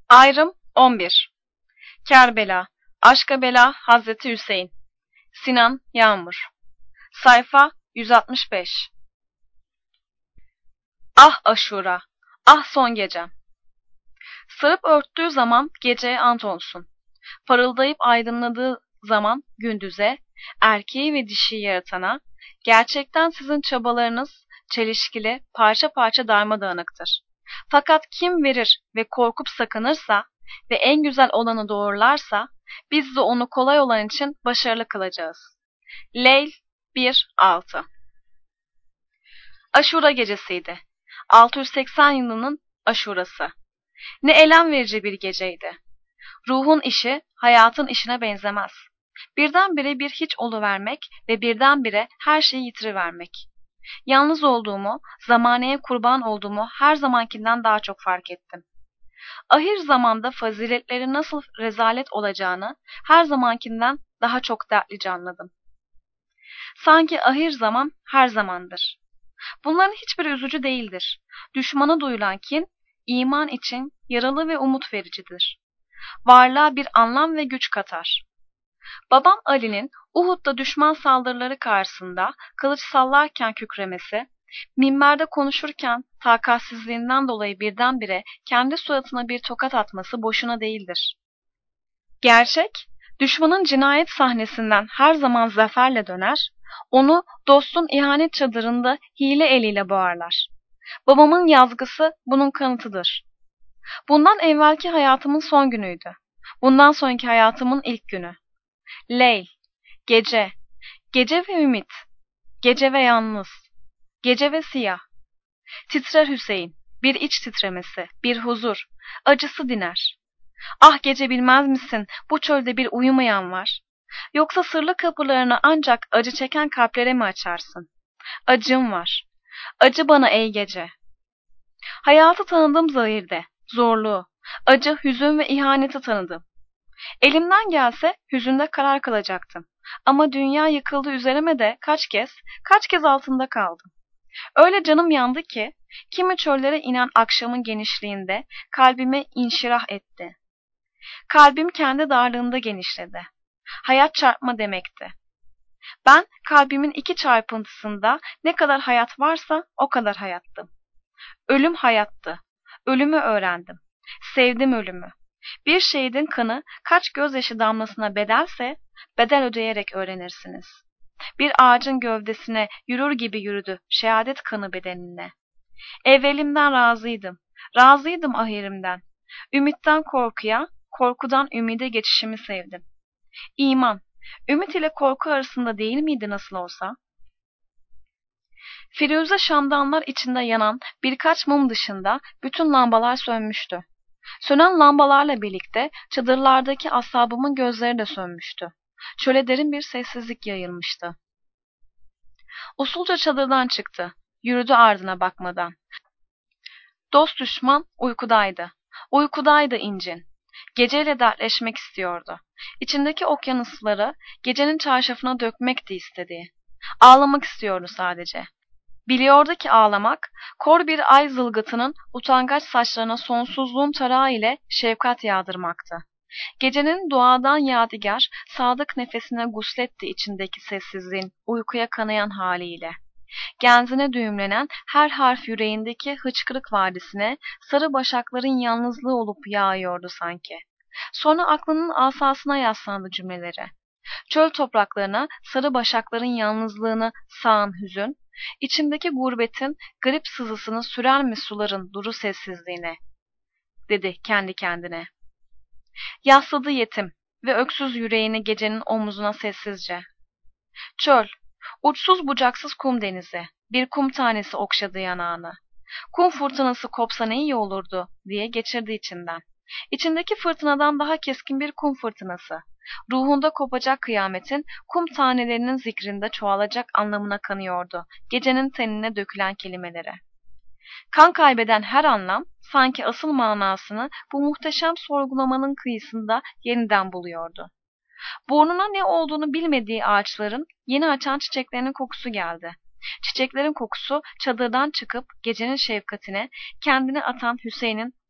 Ayrım 11. Kerbela, Aşka Bela Hazreti Hüseyin. Sinan Yağmur. Sayfa 165. Ah Aşura, ah son gecem. Sarıp örttüğü zaman geceye ant olsun. Parıldayıp aydınladığı zaman gündüze, erkeği ve dişiyi yaratana, gerçekten sizin çabalarınız çelişkili, parça parça darmadağınıktır. Fakat kim verir ve korkup sakınırsa ve en güzel olanı doğrularsa, biz de onu kolay olan için başarılı kılacağız. Leyl 1-6. Aşura gecesiydi. 680 yılının aşurası. Ne elem verici bir geceydi. Ruhun işi hayatın işine benzemez. Birdenbire bir hiç oluvermek ve birdenbire her şeyi yitirivermek. Yalnız olduğumu, zamaneye kurban olduğumu her zamankinden daha çok fark ettim. Ahir zamanda faziletleri nasıl rezalet olacağını her zamankinden daha çok dertlice anladım. Sanki ahir zaman her zamandır. Bunların hiçbiri üzücü değildir. Düşmana duyulan kin, iman için yaralı ve umut vericidir. Varlığa bir anlam ve güç katar. Babam Ali'nin Uhud'da düşman saldırıları karşısında kılıç sallarken kükremesi, minberde konuşurken takatsizliğinden dolayı birdenbire kendi suratına bir tokat atması boşuna değildir. Gerçek, düşmanın cinayet sahnesinden her zaman zaferle döner, onu dostun ihanet çadırında hile eliyle boğarlar. Babamın yazgısı bunun kanıtıdır. Bundan evvelki hayatımın son günüydü. Bundan sonraki hayatımın ilk günü. Leyl, gece, gece ve ümit, gece ve yalnız, gece ve siyah. Titrer Hüseyin, bir iç titremesi, bir huzur, acısı diner. Ah gece bilmez misin, bu çölde bir uyumayan var. Yoksa sırlı kapılarını ancak acı çeken kalplere mi açarsın? Acım var. Acı bana ey gece. Hayatı tanıdım zahirde, zorluğu, acı, hüzün ve ihaneti tanıdım. Elimden gelse hüzünde karar kılacaktım. Ama dünya yıkıldı üzerime de kaç kez altında kaldım. Öyle canım yandı ki, kimi çöllere inen akşamın genişliğinde kalbime inşirah etti. Kalbim kendi darlığında genişledi. Hayat çarpma demekti. Ben kalbimin iki çarpıntısında ne kadar hayat varsa o kadar hayattım. Ölüm hayattı. Ölümü öğrendim. Sevdim ölümü. Bir şehidin kanı kaç gözyaşı damlasına bedelse, bedel ödeyerek öğrenirsiniz. Bir ağacın gövdesine yürür gibi yürüdü şehadet kanı bedenine. Evvelimden razıydım. Razıydım ahirimden. Ümitten korkuya, korkudan ümide geçişimi sevdim. İman, ümit ile korku arasında değil miydi nasıl olsa? Firuze şamdanlar içinde yanan birkaç mum dışında bütün lambalar sönmüştü. Sönen lambalarla birlikte çadırlardaki ashabımın gözleri de sönmüştü. Çöle derin bir sessizlik yayılmıştı. Usulca çadırdan çıktı. Yürüdü ardına bakmadan. Dost düşman uykudaydı. Uykudaydı incin. Geceyle dertleşmek istiyordu. İçindeki okyanusları gecenin çarşafına dökmekti istediği. Ağlamak istiyordu sadece. Biliyordu ki ağlamak, kor bir ay zılgıtının utangaç saçlarına sonsuzluğun tarağı ile şefkat yağdırmaktı. Gecenin duadan yadigar, sadık nefesine gusletti içindeki sessizliğin, uykuya kanayan haliyle. Genzine düğümlenen her harf yüreğindeki hıçkırık vadisine, sarı başakların yalnızlığı olup yağıyordu sanki. Sonra aklının asasına yaslandı cümleleri. Çöl topraklarına sarı başakların yalnızlığını sağan hüzün, içimdeki gurbetin garip sızısını sürer mi suların duru sessizliğine, dedi kendi kendine. Yasladı yetim ve öksüz yüreğini gecenin omuzuna sessizce. Çöl, uçsuz bucaksız kum denizi, bir kum tanesi okşadı yanağını. Kum fırtınası kopsa ne iyi olurdu diye geçirdi içinden. İçindeki fırtınadan daha keskin bir kum fırtınası. Ruhunda kopacak kıyametin kum tanelerinin zikrinde çoğalacak anlamına kanıyordu gecenin tenine dökülen kelimelere. Kan kaybeden her anlam sanki asıl manasını bu muhteşem sorgulamanın kıyısında yeniden buluyordu. Burnuna ne olduğunu bilmediği ağaçların yeni açan çiçeklerinin kokusu geldi. Çiçeklerin kokusu çadırdan çıkıp gecenin şefkatine kendini atan Hüseyin'in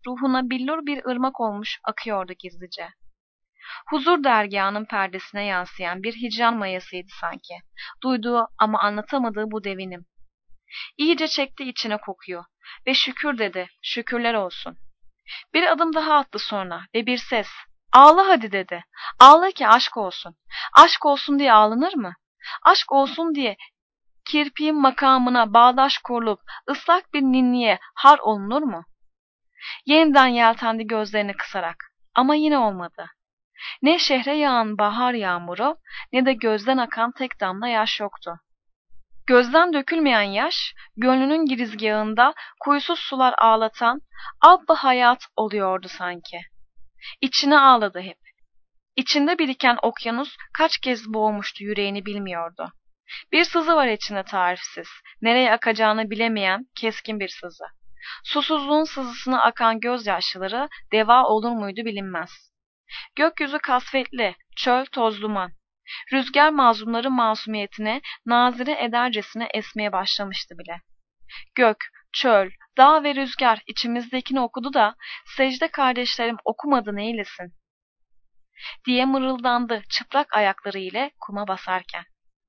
ruhuna billur bir ırmak olmuş akıyordu gizlice. Huzur dergahının perdesine yansıyan bir hicran mayasıydı sanki. Duyduğu ama anlatamadığı bu devinim. İyice çekti içine kokuyu ve şükür dedi, şükürler olsun. Bir adım daha attı sonra ve bir ses, ağla hadi dedi. Ağla ki aşk olsun. Aşk olsun diye ağlanır mı? Aşk olsun diye kirpiğin makamına bağdaş kurulup ıslak bir ninniye har olunur mu? Yeniden yeltendi gözlerini kısarak ama yine olmadı. Ne şehre yağan bahar yağmuru ne de gözden akan tek damla yaş yoktu. Gözden dökülmeyen yaş, gönlünün girizgahında kuyusuz sular ağlatan abba hayat oluyordu sanki. İçine ağladı hep. İçinde biriken okyanus kaç kez boğmuştu yüreğini bilmiyordu. Bir sızı var içinde tarifsiz, nereye akacağını bilemeyen keskin bir sızı. Susuzluğun sızısına akan gözyaşları deva olur muydu bilinmez. Gökyüzü kasvetli, çöl toz duman. Rüzgar mazlumların masumiyetine nazire edercesine esmeye başlamıştı bile. Gök, çöl, dağ ve rüzgar içimizdekini okudu da secde kardeşlerim okumadı neylesin diye mırıldandı çıplak ayakları ile kuma basarken.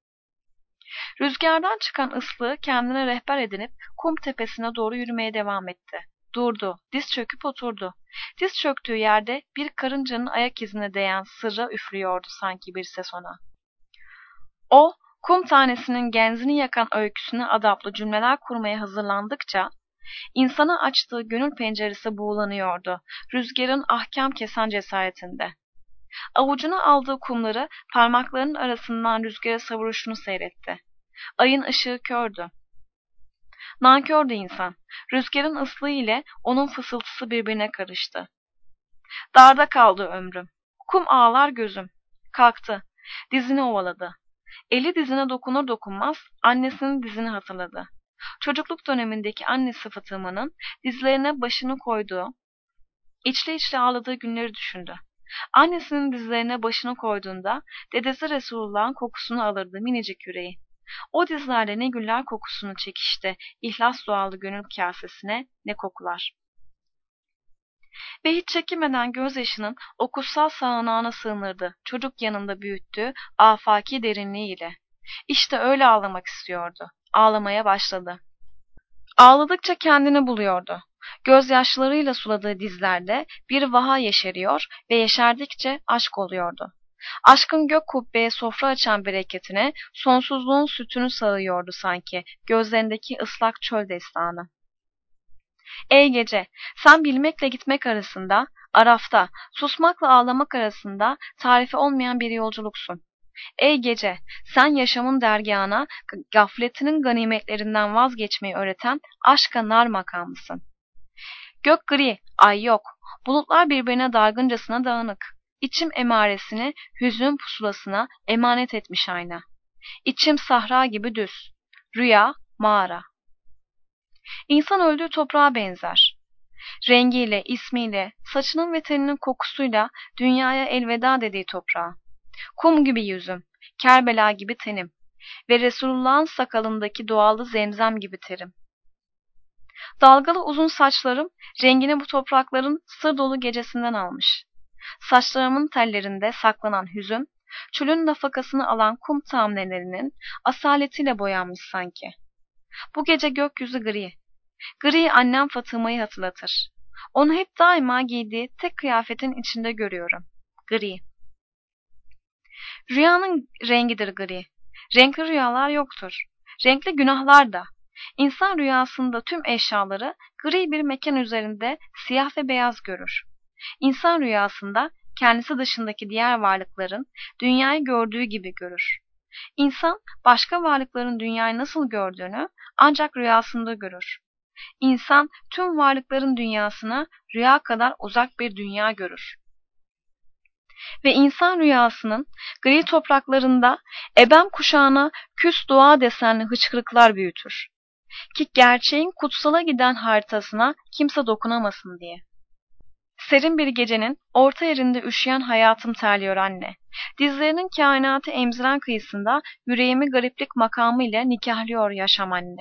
Rüzgardan çıkan ıslığı kendine rehber edinip kum tepesine doğru yürümeye devam etti. Durdu, diz çöküp oturdu. Diz çöktüğü yerde bir karıncanın ayak izine değen sırra üflüyordu sanki bir ses ona. O, kum tanesinin genzini yakan öyküsüne adaplı cümleler kurmaya hazırlandıkça, insana açtığı gönül penceresi buğulanıyordu, rüzgarın ahkam kesen cesaretinde. Avucuna aldığı kumları parmaklarının arasından rüzgara savuruşunu seyretti. Ayın ışığı kördü. Nankördü insan. Rüzgarın ıslığı ile onun fısıltısı birbirine karıştı. Darda kaldı ömrüm. Kum ağlar gözüm. Kalktı. Dizini ovaladı. Eli dizine dokunur dokunmaz annesinin dizini hatırladı. Çocukluk dönemindeki anne sıfatımının dizlerine başını koyduğu, içli içli ağladığı günleri düşündü. Annesinin dizlerine başını koyduğunda dedesi Resulullah'ın kokusunu alırdı minicik yüreği. O dizlerde ne güller kokusunu çekişti, ihlas doğalı gönül kasesine ne kokular. Ve hiç çekinmeden gözyaşının o kutsal sağanağına sığınırdı, çocuk yanında büyüttüğü afaki derinliğiyle. İşte öyle ağlamak istiyordu. Ağlamaya başladı. Ağladıkça kendini buluyordu. Gözyaşlarıyla suladığı dizlerde bir vaha yeşeriyor ve yeşerdikçe aşk oluyordu. Aşkın gök kubbeye sofra açan bereketine sonsuzluğun sütünü sağıyordu sanki gözlerindeki ıslak çöl destanı. Ey gece, sen bilmekle gitmek arasında, arafta, susmakla ağlamak arasında tarifi olmayan bir yolculuksun. Ey gece, sen yaşamın dergahına gafletinin ganimetlerinden vazgeçmeyi öğreten aşka nar makamısın. Gök gri, ay yok, bulutlar birbirine dargıncasına dağınık. İçim emaresini hüzün pusulasına emanet etmiş ayna. İçim sahra gibi düz. Rüya, mağara. İnsan öldüğü toprağa benzer. Rengiyle, ismiyle, saçının ve teninin kokusuyla dünyaya elveda dediği toprağa. Kum gibi yüzüm, Kerbela gibi tenim ve Resulullah'ın sakalındaki doğalı zemzem gibi terim. Dalgalı uzun saçlarım rengini bu toprakların sır dolu gecesinden almış. Saçlarımın tellerinde saklanan hüzün, çölün nafakasını alan kum tamnelerinin asaletiyle boyanmış sanki. Bu gece gökyüzü gri. Gri annem Fatıma'yı hatırlatır. Onu hep daima giydiği tek kıyafetin içinde görüyorum. Gri. Rüyanın rengidir gri. Renkli rüyalar yoktur. Renkli günahlar da. İnsan rüyasında tüm eşyaları gri bir mekan üzerinde siyah ve beyaz görür. İnsan rüyasında kendisi dışındaki diğer varlıkların dünyayı gördüğü gibi görür. İnsan başka varlıkların dünyayı nasıl gördüğünü ancak rüyasında görür. İnsan tüm varlıkların dünyasına rüya kadar uzak bir dünya görür. Ve insan rüyasının gri topraklarında ebem kuşağına küs dua desenli hıçkırıklar büyütür. Ki gerçeğin kutsala giden haritasına kimse dokunamasın diye. Serin bir gecenin orta yerinde üşüyen hayatım terliyor anne. Dizlerinin kainatı emziren kıyısında yüreğimi gariplik makamı ile nikahlıyor yaşam anne.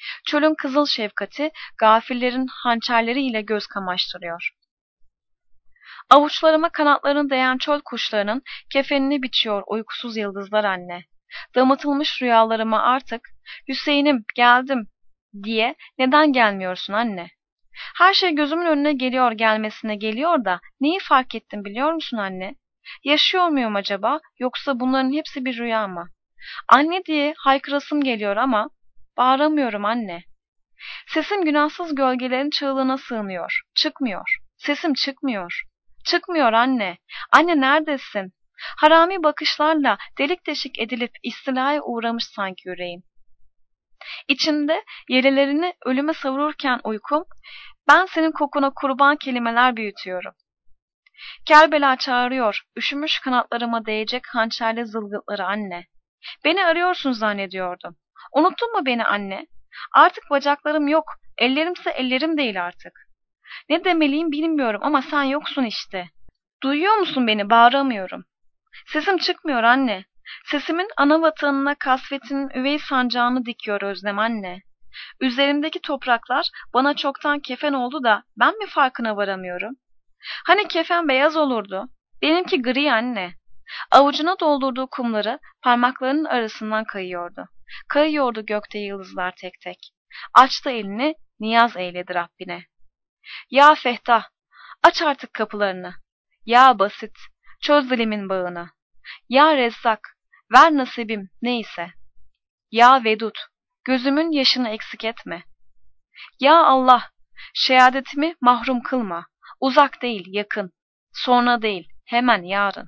Çölün kızıl şefkati gafillerin hançerleriyle göz kamaştırıyor. Avuçlarıma kanatlarını değen çöl kuşlarının kefenini biçiyor uykusuz yıldızlar anne. Damıtılmış rüyalarıma artık Hüseyin'im geldim diye neden gelmiyorsun anne? Her şey gözümün önüne geliyor gelmesine geliyor da neyi fark ettim biliyor musun anne? Yaşıyor muyum acaba yoksa bunların hepsi bir rüya mı? Anne diye haykırasım geliyor ama bağıramıyorum anne. Sesim günahsız gölgelerin çığlığına sığmıyor. Çıkmıyor. Sesim çıkmıyor. Çıkmıyor anne. Anne neredesin? Harami bakışlarla delik deşik edilip istilaya uğramış sanki yüreğim. İçimde yelelerini ölüme savururken uykum, ben senin kokuna kurban kelimeler büyütüyorum. Kerbela çağırıyor, üşümüş kanatlarıma değecek hançerli zılgıtları anne. Beni arıyorsun zannediyordum. Unuttun mu beni anne? Artık bacaklarım yok, ellerimse ellerim değil artık. Ne demeliyim bilmiyorum ama sen yoksun işte. Duyuyor musun beni? Bağıramıyorum. Sesim çıkmıyor anne. Sesimin ana vatanına kasvetinin üvey sancağını dikiyor özlem anne. Üzerimdeki topraklar bana çoktan kefen oldu da ben mi farkına varamıyorum? Hani kefen beyaz olurdu? Benimki gri anne. Avucuna doldurduğu kumları parmaklarının arasından kayıyordu. Kayıyordu gökte yıldızlar tek tek. Açtı elini, niyaz eyledi Rabbine. Ya Fehtah, aç artık kapılarını. Ya Basit, çöz dilimin bağını. Ya Rezzak, ver nasibim neyse. Ya Vedud, gözümün yaşını eksik etme. Ya Allah, şehadetimi mahrum kılma. Uzak değil, yakın. Sonra değil, hemen yarın.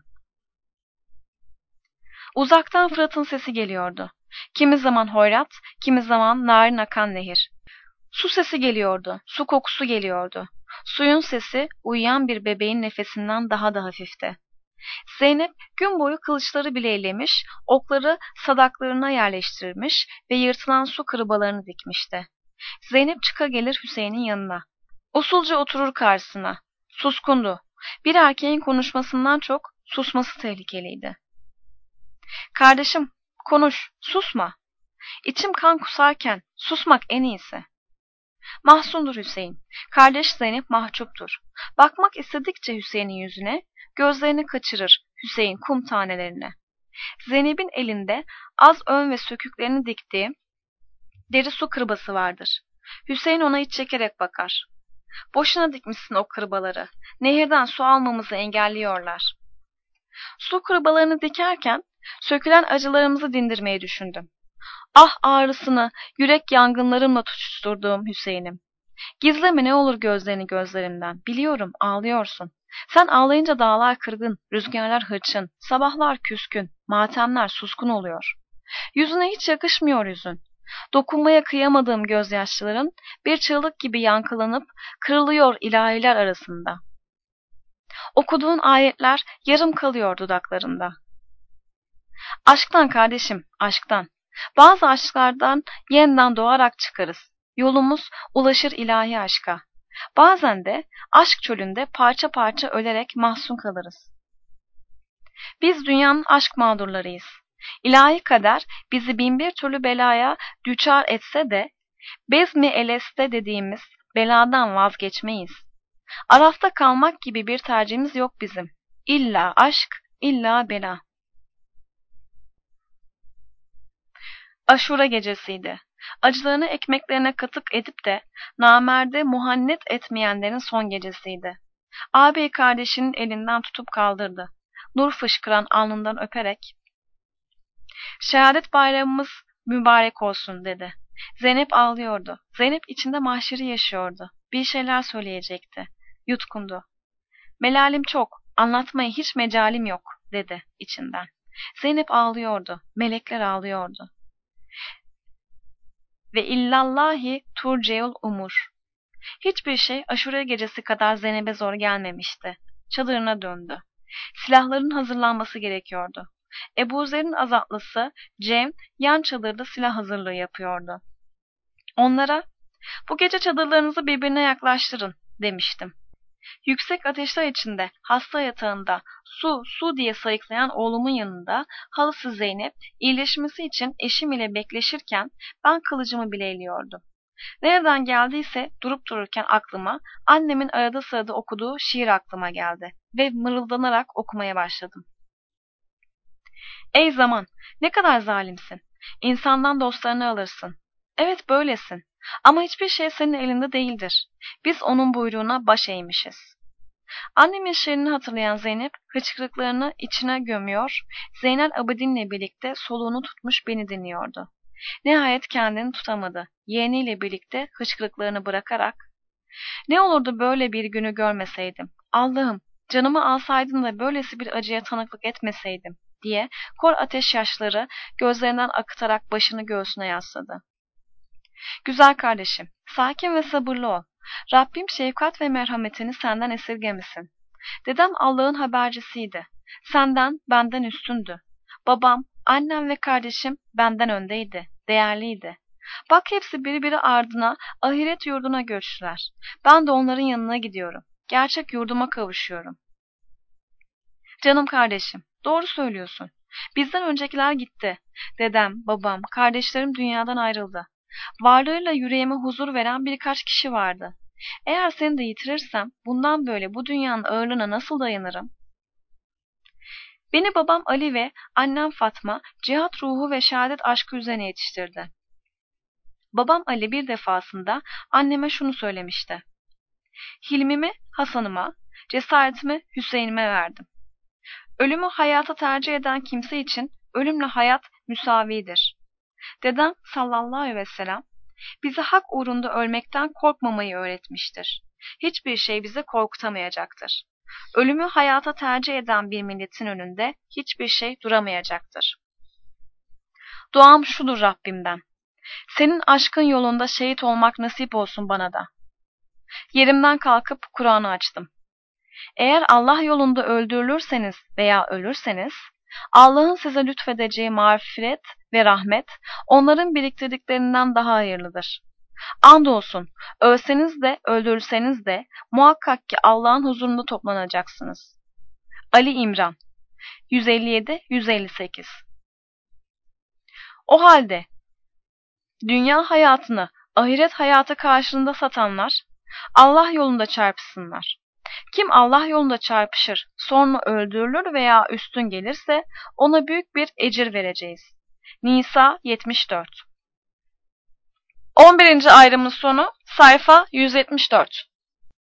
Uzaktan Fırat'ın sesi geliyordu. Kimi zaman hoyrat, kimi zaman narin akan nehir. Su sesi geliyordu, su kokusu geliyordu. Suyun sesi uyuyan bir bebeğin nefesinden daha da hafifti. Zeynep gün boyu kılıçları bileylemiş, okları sadaklarına yerleştirmiş ve yırtılan su kırbalarını dikmişti. Zeynep çıka gelir Hüseyin'in yanına. Usulca oturur karşısına. Suskundu. Bir erkeğin konuşmasından çok susması tehlikeliydi. Kardeşim, konuş, susma. İçim kan kusarken susmak en iyisi. Mahzundur Hüseyin. Kardeş Zeynep mahcuptur. Bakmak istedikçe Hüseyin'in yüzüne, gözlerini kaçırır Hüseyin kum tanelerine. Zeynep'in elinde az ön ve söküklerini diktiği deri su kırbası vardır. Hüseyin ona iç çekerek bakar. Boşuna dikmişsin o kırbaları. Nehirden su almamızı engelliyorlar. Su kırbalarını dikerken sökülen acılarımızı dindirmeyi düşündüm. Ah ağrısını yürek yangınlarımla tutuşturduğum Hüseyin'im. Gizleme ne olur gözlerini gözlerimden. Biliyorum ağlıyorsun. Sen ağlayınca dağlar kırgın, rüzgarlar hırçın, sabahlar küskün, matemler suskun oluyor. Yüzüne hiç yakışmıyor yüzün. Dokunmaya kıyamadığım gözyaşların bir çığlık gibi yankılanıp kırılıyor ilahiler arasında. Okuduğun ayetler yarım kalıyor dudaklarında. Aşktan kardeşim, aşktan. Bazı aşklardan yeniden doğarak çıkarız. Yolumuz ulaşır ilahi aşka. Bazen de aşk çölünde parça parça ölerek mahzun kalırız. Biz dünyanın aşk mağdurlarıyız. İlahi kader bizi binbir türlü belaya düçar etse de bezmi eleste dediğimiz beladan vazgeçmeyiz. Arafta kalmak gibi bir tercihimiz yok bizim. İlla aşk, illa bela. Aşura gecesiydi. Acılarını ekmeklerine katık edip de namerde muhannet etmeyenlerin son gecesiydi. Ağabey kardeşinin elinden tutup kaldırdı. Nur fışkıran alnından öperek "Şehadet bayramımız mübarek olsun." dedi. Zeynep ağlıyordu. Zeynep içinde mahşeri yaşıyordu. Bir şeyler söyleyecekti. Yutkundu. "Melalim çok, anlatmaya hiç mecalim yok." dedi içinden. Zeynep ağlıyordu. Melekler ağlıyordu. Ve illallahi turceul umur. Hiçbir şey Aşure gecesi kadar Zeynep'e zor gelmemişti. Çadırına döndü. Silahların hazırlanması gerekiyordu. Ebu Zer'in azatlısı Cem yan çadırda silah hazırlığı yapıyordu. Onlara, "Bu gece çadırlarınızı birbirine yaklaştırın." demiştim. Yüksek ateşler içinde, hasta yatağında, su, su diye sayıklayan oğlumun yanında halası Zeynep iyileşmesi için eşim ile bekleşirken ben kılıcımı bile eliyordum. Nereden geldiyse durup dururken aklıma annemin arada sırada okuduğu şiir aklıma geldi ve mırıldanarak okumaya başladım. Ey zaman, ne kadar zalimsin. İnsandan dostlarını alırsın. Evet böylesin. Ama hiçbir şey senin elinde değildir. Biz onun buyruğuna baş eğmişiz. Annemin şiirini hatırlayan Zeynep hıçkırıklarını içine gömüyor, Zeynel Abidin'le birlikte soluğunu tutmuş beni dinliyordu. Nihayet kendini tutamadı. Yeğeniyle birlikte hıçkırıklarını bırakarak "Ne olurdu böyle bir günü görmeseydim. Allah'ım, canımı alsaydın da böylesi bir acıya tanıklık etmeseydim." diye kor ateş yaşları gözlerinden akıtarak başını göğsüne yasladı. Güzel kardeşim, sakin ve sabırlı ol. Rabbim şefkat ve merhametini senden esirgemesin. Dedem Allah'ın habercisiydi. Senden, benden üstündü. Babam, annem ve kardeşim benden öndeydi, değerliydi. Bak hepsi biri ardına ahiret yurduna göçtüler. Ben de onların yanına gidiyorum. Gerçek yurduma kavuşuyorum. Canım kardeşim, doğru söylüyorsun. Bizden öncekiler gitti. Dedem, babam, kardeşlerim dünyadan ayrıldı. Varlığıyla yüreğime huzur veren birkaç kişi vardı. Eğer seni de yitirirsem bundan böyle bu dünyanın ağırlığına nasıl dayanırım? Beni babam Ali ve annem Fatma cihat ruhu ve şehadet aşkı üzerine yetiştirdi. Babam Ali bir defasında anneme şunu söylemişti. Hilmimi Hasan'ıma, cesaretimi Hüseyin'ime verdim. Ölümü hayata tercih eden kimse için ölümle hayat müsavidir. Dedem sallallahu aleyhi ve sellem bize hak uğrunda ölmekten korkmamayı öğretmiştir. Hiçbir şey bizi korkutamayacaktır. Ölümü hayata tercih eden bir milletin önünde hiçbir şey duramayacaktır. Duam şudur Rabbimden. Senin aşkın yolunda şehit olmak nasip olsun bana da. Yerimden kalkıp Kur'an'ı açtım. Eğer Allah yolunda öldürülürseniz veya ölürseniz, Allah'ın size lütfedeceği mağfiret ve rahmet, onların biriktirdiklerinden daha hayırlıdır. Andolsun, ölseniz de öldürülseniz de muhakkak ki Allah'ın huzurunda toplanacaksınız. Ali İmran 157-158. O halde dünya hayatını ahiret hayatı karşılığında satanlar Allah yolunda çarpışsınlar. Kim Allah yolunda çarpışır, sonra öldürülür veya üstün gelirse ona büyük bir ecir vereceğiz. Nisa 74. 11. ayrımın sonu sayfa 174.